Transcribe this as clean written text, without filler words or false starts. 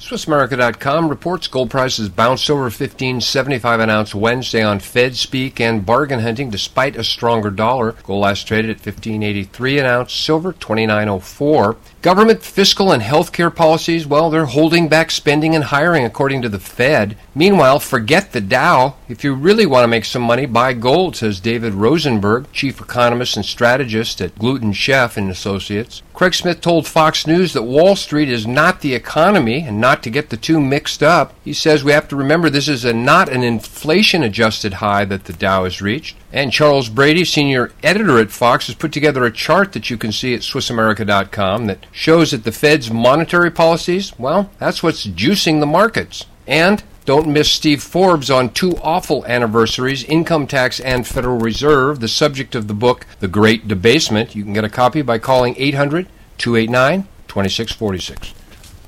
SwissAmerica.com reports gold prices bounced over $15.75 an ounce Wednesday on Fed speak and bargain hunting despite a stronger dollar. Gold last traded at $15.83 an ounce, silver $29.04. Government fiscal and healthcare policies, well, they're holding back spending and hiring according to the Fed. Meanwhile, forget the Dow. If you really want to make some money, buy gold, says David Rosenberg, chief economist and strategist at Gluten Chef and Associates. Craig Smith told Fox News that Wall Street is not the economy and not to get the two mixed up. He says we have to remember this is not an inflation-adjusted high that the Dow has reached. And Charles Brady, senior editor at Fox, has put together a chart that you can see at SwissAmerica.com that shows that the Fed's monetary policies, well, that's what's juicing the markets. And don't miss Steve Forbes on two awful anniversaries, income tax and Federal Reserve, the subject of the book, The Great Debasement. You can get a copy by calling 800-289-2646.